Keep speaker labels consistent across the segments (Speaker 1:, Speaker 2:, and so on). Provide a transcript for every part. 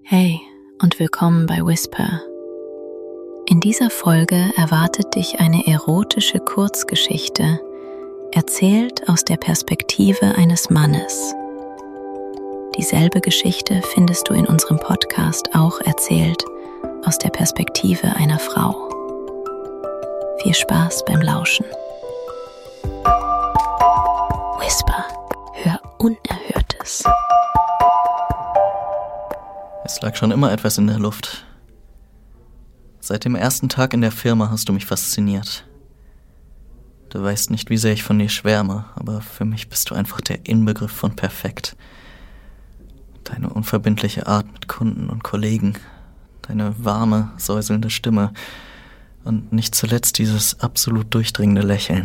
Speaker 1: Hey und willkommen bei Whisper. In dieser Folge erwartet dich eine erotische Kurzgeschichte, erzählt aus der Perspektive eines Mannes. Dieselbe Geschichte findest du in unserem Podcast auch erzählt aus der Perspektive einer Frau. Viel Spaß beim Lauschen. Whisper, hör Unerhörtes.
Speaker 2: Es lag schon immer etwas in der Luft. Seit dem ersten Tag in der Firma hast du mich fasziniert. Du weißt nicht, wie sehr ich von dir schwärme, aber für mich bist du einfach der Inbegriff von perfekt. Deine unverbindliche Art mit Kunden und Kollegen, deine warme, säuselnde Stimme und nicht zuletzt dieses absolut durchdringende Lächeln.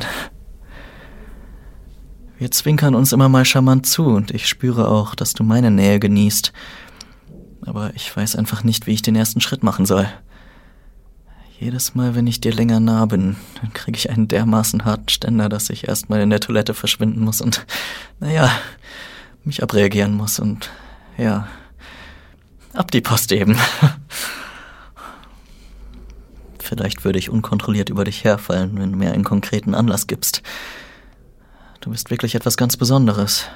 Speaker 2: Wir zwinkern uns immer mal charmant zu und ich spüre auch, dass du meine Nähe genießt. Aber ich weiß einfach nicht, wie ich den ersten Schritt machen soll. Jedes Mal, wenn ich dir länger nah bin, dann kriege ich einen dermaßen harten Ständer, dass ich erstmal in der Toilette verschwinden muss und, mich abreagieren muss und, ab die Post eben. Vielleicht würde ich unkontrolliert über dich herfallen, wenn du mir einen konkreten Anlass gibst. Du bist wirklich etwas ganz Besonderes.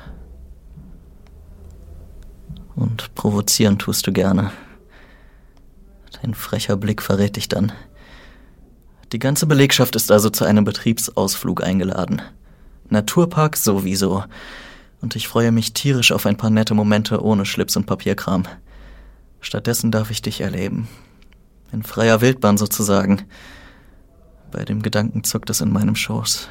Speaker 2: Und provozieren tust du gerne. Dein frecher Blick verrät dich dann. Die ganze Belegschaft ist also zu einem Betriebsausflug eingeladen. Naturpark sowieso. Und ich freue mich tierisch auf ein paar nette Momente ohne Schlips und Papierkram. Stattdessen darf ich dich erleben. In freier Wildbahn sozusagen. Bei dem Gedanken zuckt es in meinem Schoß.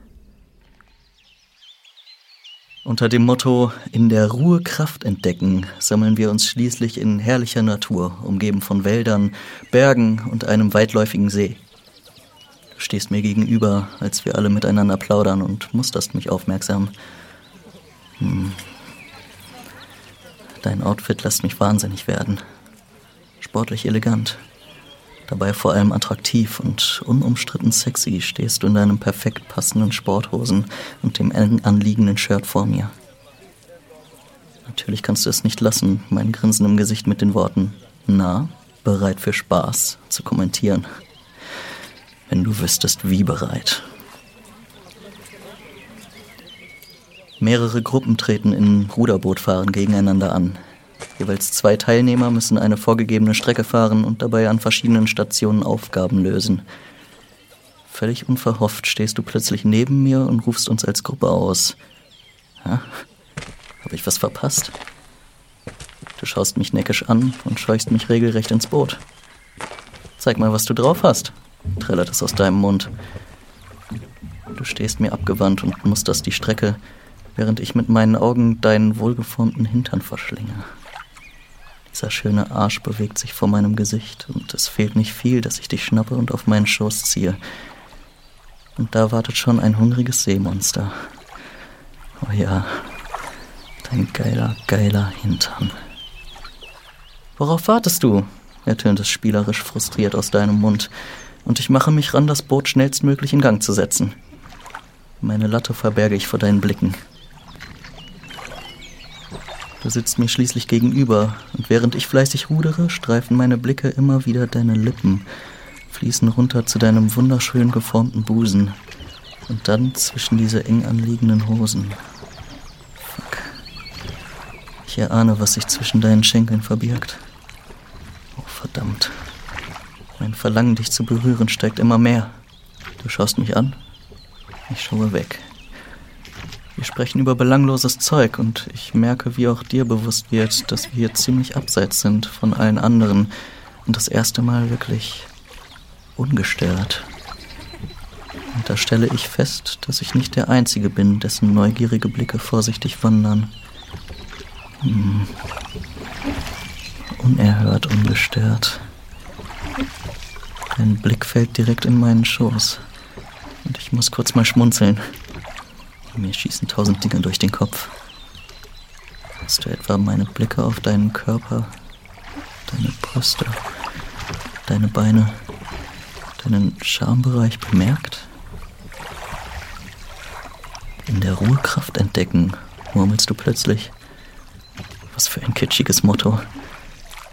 Speaker 2: Unter dem Motto »In der Ruhe Kraft entdecken« sammeln wir uns schließlich in herrlicher Natur, umgeben von Wäldern, Bergen und einem weitläufigen See. Du stehst mir gegenüber, als wir alle miteinander plaudern und musterst mich aufmerksam. Dein Outfit lässt mich wahnsinnig werden. Sportlich elegant. Dabei vor allem attraktiv und unumstritten sexy stehst du in deinem perfekt passenden Sporthosen und dem eng anliegenden Shirt vor mir. Natürlich kannst du es nicht lassen, mein Grinsen im Gesicht mit den Worten »Na, bereit für Spaß« zu kommentieren. Wenn du wüsstest, wie bereit. Mehrere Gruppen treten in Ruderbootfahren gegeneinander an. Jeweils 2 Teilnehmer müssen eine vorgegebene Strecke fahren und dabei an verschiedenen Stationen Aufgaben lösen. Völlig unverhofft stehst du plötzlich neben mir und rufst uns als Gruppe aus. Habe ich was verpasst? Du schaust mich neckisch an und scheuchst mich regelrecht ins Boot. Zeig mal, was du drauf hast, trällert es aus deinem Mund. Du stehst mir abgewandt und musterst die Strecke, während ich mit meinen Augen deinen wohlgeformten Hintern verschlinge. Dieser schöne Arsch bewegt sich vor meinem Gesicht und es fehlt nicht viel, dass ich dich schnappe und auf meinen Schoß ziehe. Und da wartet schon ein hungriges Seemonster. Oh ja, dein geiler Hintern. Worauf wartest du? Ertönt es spielerisch frustriert aus deinem Mund und ich mache mich ran, das Boot schnellstmöglich in Gang zu setzen. Meine Latte verberge ich vor deinen Blicken. Du sitzt mir schließlich gegenüber und während ich fleißig rudere, streifen meine Blicke immer wieder deine Lippen, fließen runter zu deinem wunderschön geformten Busen und dann zwischen diese eng anliegenden Hosen. Fuck. Ich erahne, was sich zwischen deinen Schenkeln verbirgt. Oh, verdammt. Mein Verlangen, dich zu berühren, steigt immer mehr. Du schaust mich an, ich schaue weg. Wir sprechen über belangloses Zeug und ich merke, wie auch dir bewusst wird, dass wir hier ziemlich abseits sind von allen anderen und das erste Mal wirklich ungestört. Und da stelle ich fest, dass ich nicht der Einzige bin, dessen neugierige Blicke vorsichtig wandern. Unerhört ungestört. Dein Blick fällt direkt in meinen Schoß und ich muss kurz mal schmunzeln. Mir schießen 1000 Dinge durch den Kopf. Hast du etwa meine Blicke auf deinen Körper, deine Brüste, deine Beine, deinen Schambereich bemerkt? In der Ruhe Kraft entdecken, murmelst du plötzlich. Was für ein kitschiges Motto.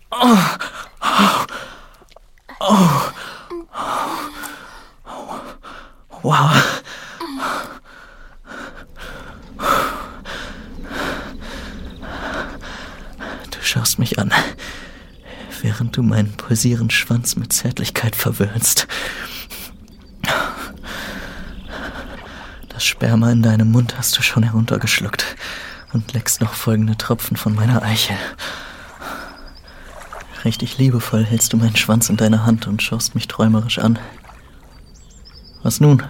Speaker 2: Du schaust mich an, während du meinen pulsierenden Schwanz mit Zärtlichkeit verwöhnst. Das Sperma in deinem Mund hast du schon heruntergeschluckt und leckst noch folgende Tropfen von meiner Eichel. Richtig liebevoll hältst du meinen Schwanz in deiner Hand und schaust mich träumerisch an. Was nun?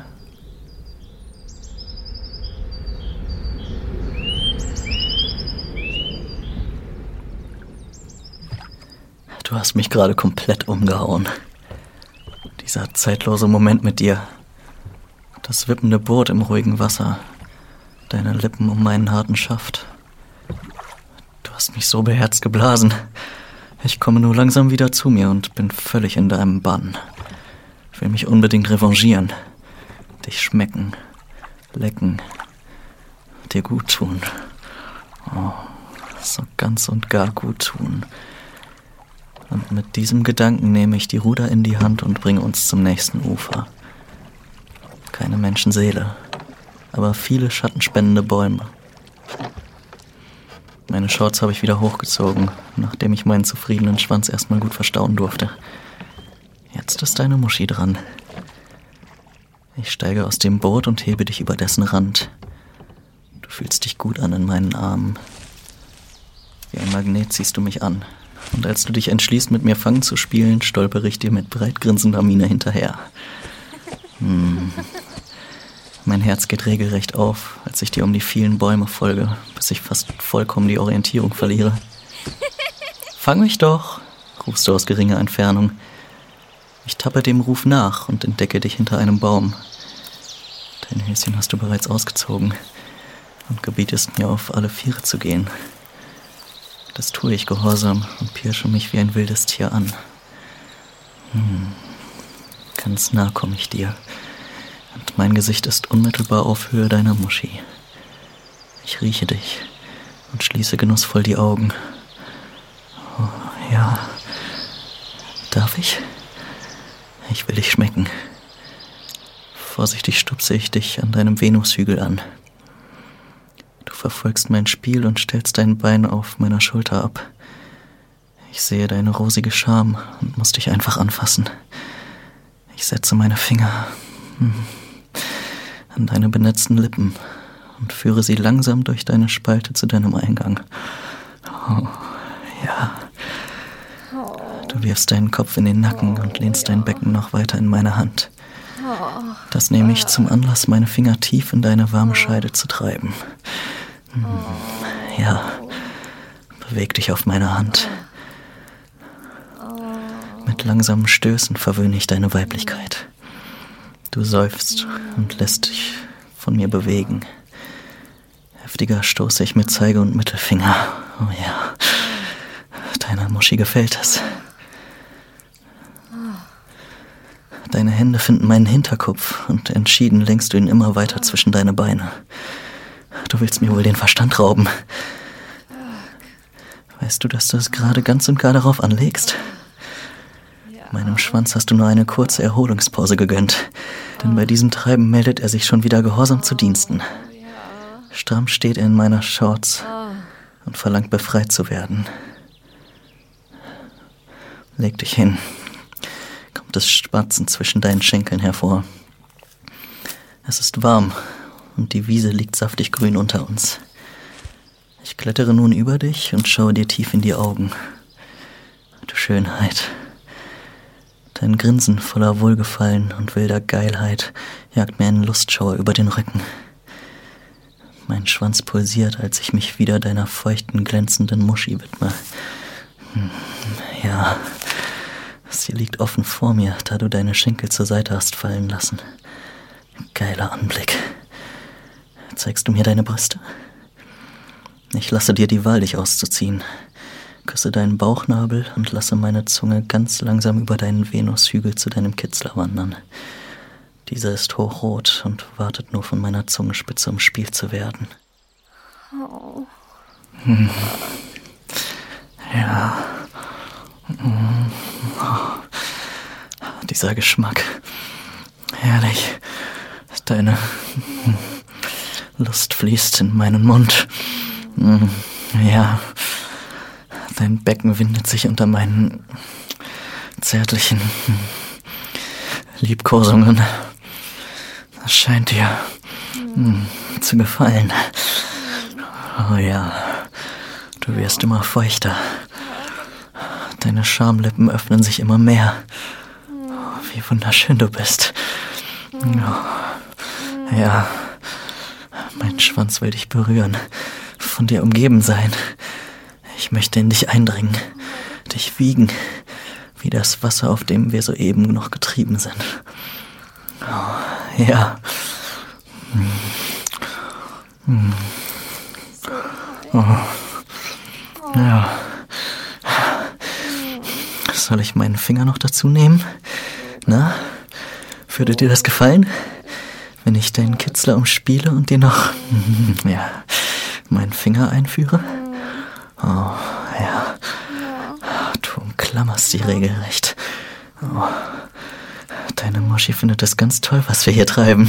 Speaker 2: Du hast mich gerade komplett umgehauen. Dieser zeitlose Moment mit dir. Das wippende Boot im ruhigen Wasser. Deine Lippen um meinen harten Schaft. Du hast mich so beherzt geblasen. Ich komme nur langsam wieder zu mir und bin völlig in deinem Bann. Will mich unbedingt revanchieren. Dich schmecken. Lecken. Dir gut tun. Oh, so ganz und gar gut tun. Und mit diesem Gedanken nehme ich die Ruder in die Hand und bringe uns zum nächsten Ufer. Keine Menschenseele, aber viele schattenspendende Bäume. Meine Shorts habe ich wieder hochgezogen, nachdem ich meinen zufriedenen Schwanz erstmal gut verstauen durfte. Jetzt ist deine Muschi dran. Ich steige aus dem Boot und hebe dich über dessen Rand. Du fühlst dich gut an in meinen Armen. Wie ein Magnet ziehst du mich an. Und als du dich entschließt, mit mir Fang zu spielen, stolpere ich dir mit breit grinsender Miene hinterher. Mein Herz geht regelrecht auf, als ich dir um die vielen Bäume folge, bis ich fast vollkommen die Orientierung verliere. Fang mich doch, rufst du aus geringer Entfernung. Ich tappe dem Ruf nach und entdecke dich hinter einem Baum. Dein Höschen hast du bereits ausgezogen und gebietest mir, auf alle Viere zu gehen. Das tue ich gehorsam und pirsche mich wie ein wildes Tier an. Ganz nah komme ich dir. Und mein Gesicht ist unmittelbar auf Höhe deiner Muschi. Ich rieche dich und schließe genussvoll die Augen. Oh, ja. Darf ich? Ich will dich schmecken. Vorsichtig stupse ich dich an deinem Venushügel an. Du verfolgst mein Spiel und stellst dein Bein auf meiner Schulter ab. Ich sehe deine rosige Scham und muss dich einfach anfassen. Ich setze meine Finger an deine benetzten Lippen und führe sie langsam durch deine Spalte zu deinem Eingang. Oh, ja. Du wirfst deinen Kopf in den Nacken und lehnst dein Becken noch weiter in meine Hand. Das nehme ich zum Anlass, meine Finger tief in deine warme Scheide zu treiben. Ja, beweg dich auf meiner Hand. Mit langsamen Stößen verwöhne ich deine Weiblichkeit. Du seufzt und lässt dich von mir bewegen. Heftiger stoße ich mit Zeige und Mittelfinger. Oh ja, deiner Muschi gefällt es. Deine Hände finden meinen Hinterkopf und entschieden lenkst du ihn immer weiter zwischen deine Beine. Du willst mir wohl den Verstand rauben. Weißt du, dass du es gerade ganz und gar darauf anlegst? Meinem Schwanz hast du nur eine kurze Erholungspause gegönnt, denn bei diesem Treiben meldet er sich schon wieder gehorsam zu Diensten. Stramm steht er in meiner Shorts und verlangt, befreit zu werden. Leg dich hin. Kommt das Spatzen zwischen deinen Schenkeln hervor. Es ist warm und die Wiese liegt saftig grün unter uns. Ich klettere nun über dich und schaue dir tief in die Augen. Du Schönheit. Dein Grinsen voller Wohlgefallen und wilder Geilheit jagt mir einen Lustschauer über den Rücken. Mein Schwanz pulsiert, als ich mich wieder deiner feuchten, glänzenden Muschi widme. Ja, sie liegt offen vor mir, da du deine Schenkel zur Seite hast fallen lassen. Geiler Anblick. Zeigst du mir deine Brüste? Ich lasse dir die Wahl, dich auszuziehen. Küsse deinen Bauchnabel und lasse meine Zunge ganz langsam über deinen Venushügel zu deinem Kitzler wandern. Dieser ist hochrot und wartet nur von meiner Zungenspitze, um Spiel zu werden.
Speaker 3: Oh.
Speaker 2: Ja. Dieser Geschmack. Herrlich. Deine Lust fließt in meinen Mund. Ja. Dein Becken windet sich unter meinen zärtlichen Liebkosungen. Das scheint dir zu gefallen. Oh ja, du wirst immer feuchter. Deine Schamlippen öffnen sich immer mehr. Oh, wie wunderschön du bist. Oh, ja, mein Schwanz will dich berühren, von dir umgeben sein. Ich möchte in dich eindringen, dich wiegen, wie das Wasser, auf dem wir soeben noch getrieben sind. Oh, ja. Oh. Ja. Soll ich meinen Finger noch dazu nehmen? Na, würde dir das gefallen? Wenn ich deinen Kitzler umspiele und dir noch, meinen Finger einführe? Oh, ja. Du umklammerst sie regelrecht. Oh. Deine Moschi findet es ganz toll, was wir hier treiben.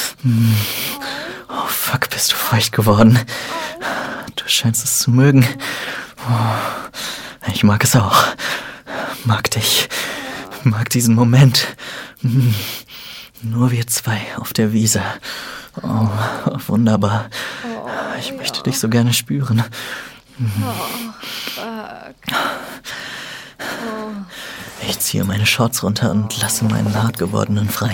Speaker 2: Oh, fuck, bist du feucht geworden. Du scheinst es zu mögen. Oh, ich mag es auch. Mag dich. Mag diesen Moment. Nur wir zwei auf der Wiese. Oh, wunderbar. Ich möchte dich so gerne spüren. Ich ziehe meine Shorts runter und lasse meinen hart gewordenen frei.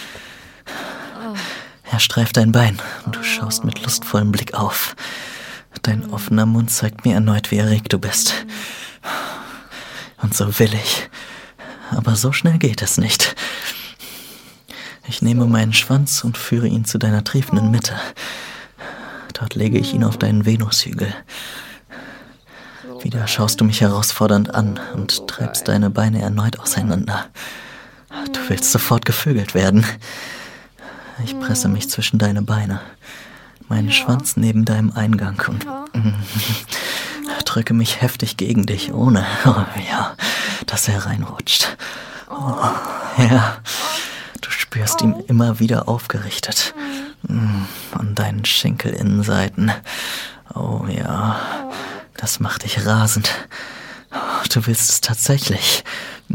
Speaker 2: Er streift dein Bein und du schaust mit lustvollem Blick auf. Dein offener Mund zeigt mir erneut, wie erregt du bist. Und so will ich. Aber so schnell geht es nicht. Ich nehme meinen Schwanz und führe ihn zu deiner triefenden Mitte. Dort lege ich ihn auf deinen Venushügel. Wieder schaust du mich herausfordernd an und treibst deine Beine erneut auseinander. Du willst sofort gevögelt werden. Ich presse mich zwischen deine Beine, meinen Schwanz neben deinem Eingang und drücke mich heftig gegen dich, ohne, dass er reinrutscht. Oh, ja, du spürst ihn immer wieder aufgerichtet an deinen Schenkelinnenseiten. Oh ja, das macht dich rasend. Du willst es tatsächlich.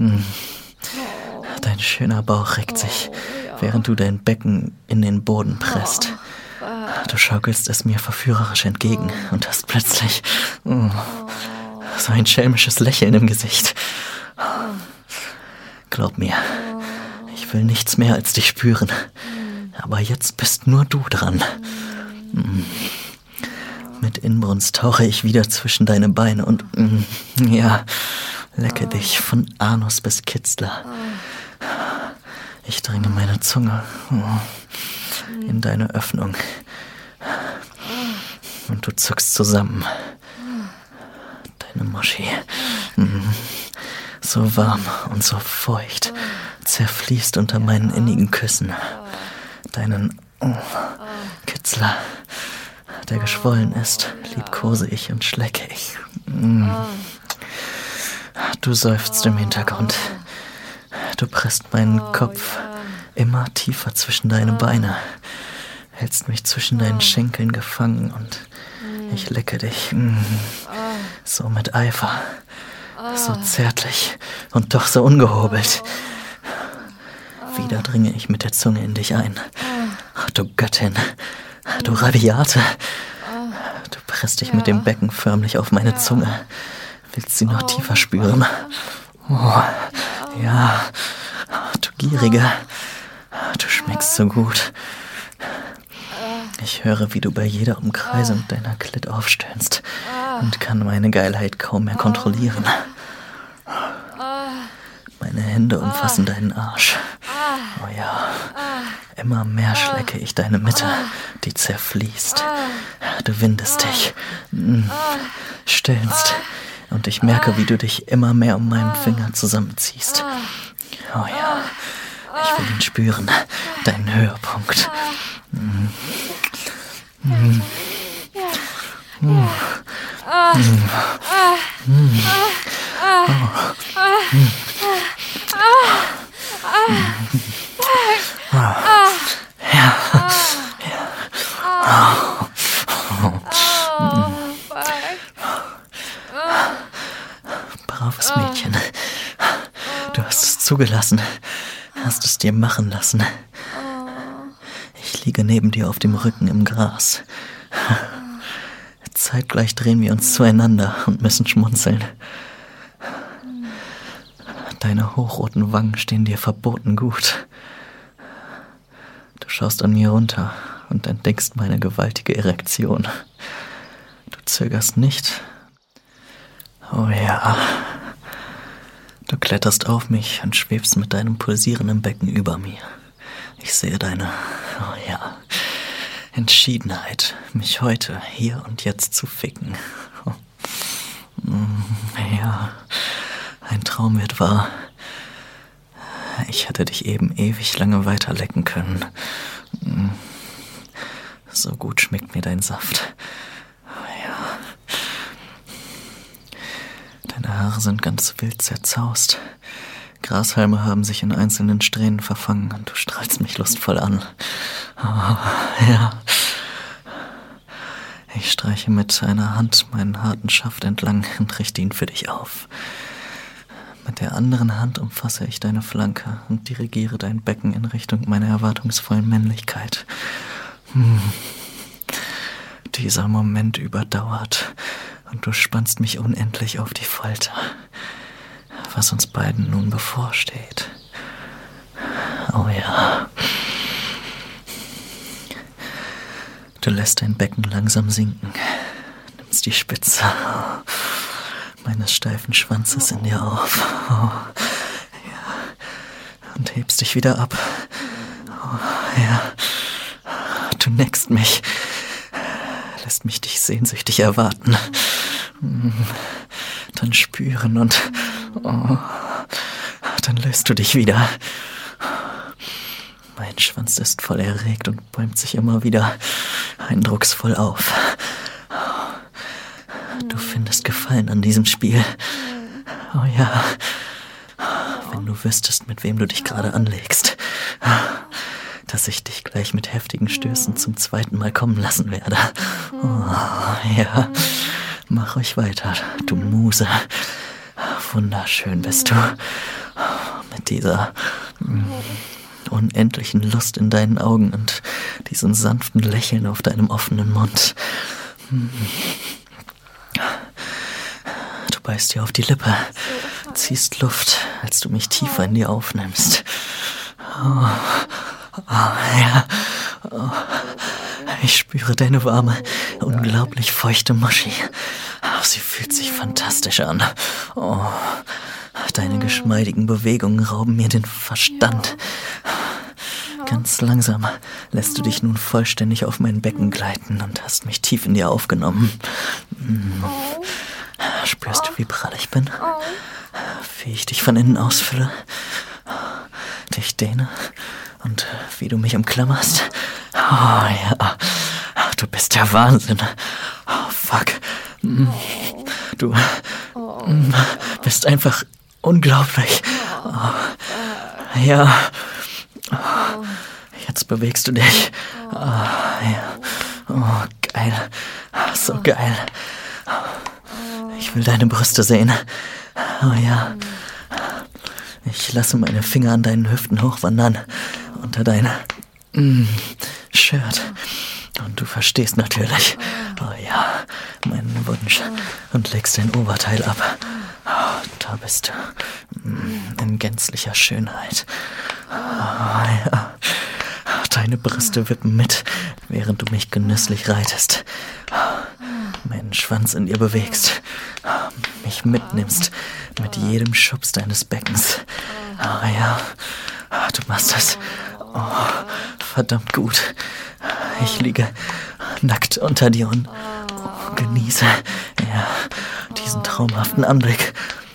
Speaker 2: Dein schöner Bauch reckt sich, während du dein Becken in den Boden presst. Du schaukelst es mir verführerisch entgegen und hast plötzlich so ein schelmisches Lächeln im Gesicht. Glaub mir, ich will nichts mehr als dich spüren. Aber jetzt bist nur du dran. Mit Inbrunst tauche ich wieder zwischen deine Beine und, lecke dich von Anus bis Kitzler. Ich dränge meine Zunge in deine Öffnung und du zuckst zusammen. Deine Moschi, so warm und so feucht, zerfließt unter meinen innigen Küssen. Deinen Kitzler, der geschwollen ist, liebkose ich und schlecke ich. Du seufzt im Hintergrund. Du presst meinen Kopf immer tiefer zwischen deine Beine, hältst mich zwischen deinen Schenkeln gefangen und ich lecke dich so mit Eifer, so zärtlich und doch so ungehobelt. Wieder dringe ich mit der Zunge in dich ein. Du Göttin, du Rabiate. Du presst dich mit dem Becken förmlich auf meine Zunge. Willst sie noch tiefer spüren? Oh, ja, du Gierige. Du schmeckst so gut. Ich höre, wie du bei jeder Umkreisung deiner Klit aufstöhnst und kann meine Geilheit kaum mehr kontrollieren. Meine Hände umfassen deinen Arsch. Oh ja, immer mehr schlecke ich deine Mitte, die zerfließt. Du windest dich, stöhnst und ich merke, wie du dich immer mehr um meinen Finger zusammenziehst. Oh ja, ich will ihn spüren, deinen Höhepunkt. Braves Mädchen. Du hast es zugelassen. Hast es dir machen lassen. Ich liege neben dir auf dem Rücken im Gras. Zeitgleich drehen wir uns zueinander und müssen schmunzeln. Deine hochroten Wangen stehen dir verboten gut. Du schaust an mir runter und entdeckst meine gewaltige Erektion. Du zögerst nicht. Oh ja. Du kletterst auf mich und schwebst mit deinem pulsierenden Becken über mir. Ich sehe deine, oh ja, Entschiedenheit, mich heute, hier und jetzt zu ficken. Ja, ein Traum wird wahr. Ich hätte dich eben ewig lange weiter lecken können. So gut schmeckt mir dein Saft. Ja. Deine Haare sind ganz wild zerzaust. Grashalme haben sich in einzelnen Strähnen verfangen und du strahlst mich lustvoll an. Oh, ja. Ich streiche mit einer Hand meinen harten Schaft entlang und richte ihn für dich auf. Mit der anderen Hand umfasse ich deine Flanke und dirigiere dein Becken in Richtung meiner erwartungsvollen Männlichkeit. Dieser Moment überdauert und du spannst mich unendlich auf die Folter. Was uns beiden nun bevorsteht. Oh ja. Du lässt dein Becken langsam sinken, nimmst die Spitze meines steifen Schwanzes in dir auf. Oh, ja. Und hebst dich wieder ab. Oh, ja. Du neckst mich, lässt mich dich sehnsüchtig erwarten. Dann spüren und dann löst du dich wieder. Mein Schwanz ist voll erregt und bäumt sich immer wieder eindrucksvoll auf. Du findest Gefallen an diesem Spiel. Oh ja. Wenn du wüsstest, mit wem du dich gerade anlegst. Dass ich dich gleich mit heftigen Stößen zum zweiten Mal kommen lassen werde. Oh ja. Mach ruhig weiter, du Muse. Wunderschön bist du. Mit dieser unendlichen Lust in deinen Augen und diesem sanften Lächeln auf deinem offenen Mund. Du beißt dir auf die Lippe, ziehst Luft, als du mich tiefer in dir aufnimmst. Ja. Ich spüre deine warme, unglaublich feuchte Muschi. Sie fühlt sich fantastisch an. Oh, deine geschmeidigen Bewegungen rauben mir den Verstand. Ganz langsam lässt du dich nun vollständig auf mein Becken gleiten und hast mich tief in dir aufgenommen. Spürst du, wie prall ich bin? Wie ich dich von innen ausfülle? Dich dehne? Und wie du mich umklammerst? Oh ja, du bist der Wahnsinn. Oh fuck. Du bist einfach unglaublich. Oh, ja. Oh, jetzt bewegst du dich. Oh, ja. Oh, geil. So geil. Ich will deine Brüste sehen. Oh ja. Ich lasse meine Finger an deinen Hüften hochwandern. Unter dein Shirt. Und du verstehst natürlich. Oh ja, meinen Wunsch. Und legst dein Oberteil ab. Oh, da bist du. In gänzlicher Schönheit. Oh ja. Deine Brüste wippen mit, während du mich genüsslich reitest. Meinen Schwanz in dir bewegst. Mich mitnimmst mit jedem Schubs deines Beckens. Oh ja, du machst das. Oh, verdammt gut. Ich liege nackt unter dir und genieße diesen traumhaften Anblick.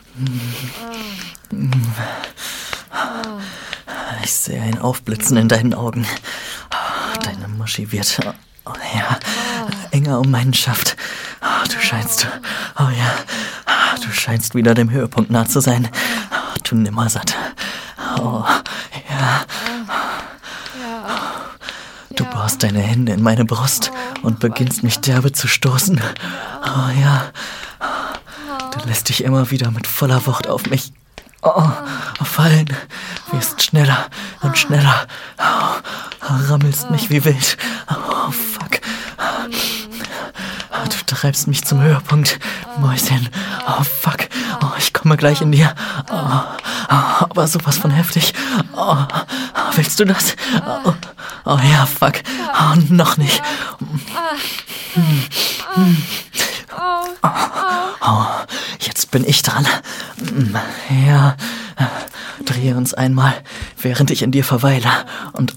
Speaker 2: Ich sehe ein Aufblitzen in deinen Augen. Deine Muschi wird enger um meinen Schaft. Du scheinst wieder dem Höhepunkt nah zu sein. Du Nimmersatt. Oh, ja. Du bohrst deine Hände in meine Brust und beginnst mich derbe zu stoßen. Oh ja. Du lässt dich immer wieder mit voller Wucht auf mich fallen. Wirst schneller und schneller. Rammelst mich wie wild. Fuck. Du treibst mich zum Höhepunkt. Mäuschen. Fuck. Ich komme gleich in dir. Aber sowas von heftig. Willst du das? Ja, fuck. Noch nicht. Jetzt bin ich dran. Ja. Drehe uns einmal, während ich in dir verweile. Und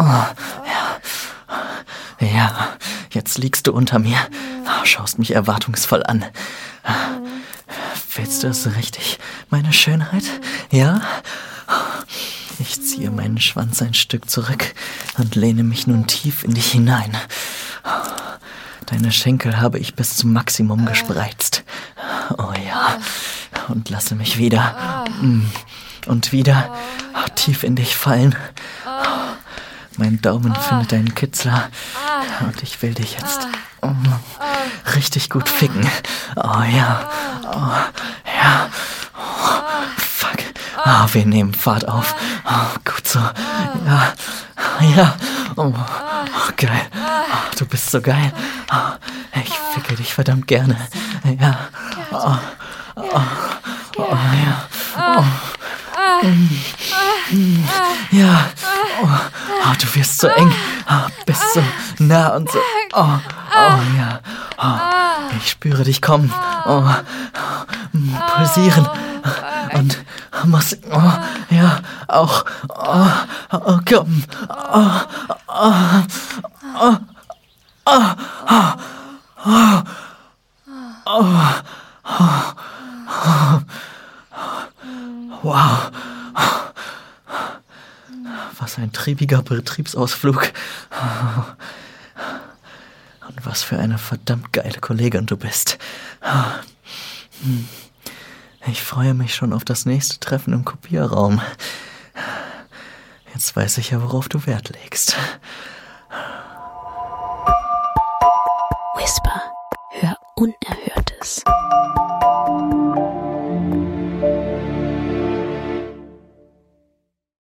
Speaker 2: ja, jetzt liegst du unter mir. Schaust mich erwartungsvoll an. Willst du es richtig, meine Schönheit? Ja? Ich ziehe meinen Schwanz ein Stück zurück und lehne mich nun tief in dich hinein. Deine Schenkel habe ich bis zum Maximum gespreizt. Oh ja. Und lasse mich wieder und wieder tief in dich fallen. Mein Daumen findet einen Kitzler und ich will dich jetzt richtig gut ficken. Oh ja. Ja. Fuck. Wir nehmen Fahrt auf. Gut so. Ja. Ja. Geil. Du bist so geil. Ich ficke dich verdammt gerne. Ja. Ja. Ja. Du wirst so eng. Bist so nah und so. Ja. Ich spüre dich kommen. Pulsieren. Und muss. Ja. Auch. Komm. Wow. Was ein triebiger Betriebsausflug. Und was für eine verdammt geile Kollegin du bist. Ich freue mich schon auf das nächste Treffen im Kopierraum. Jetzt weiß ich ja, worauf du Wert legst.
Speaker 1: Whisper. Hör Unerhörtes.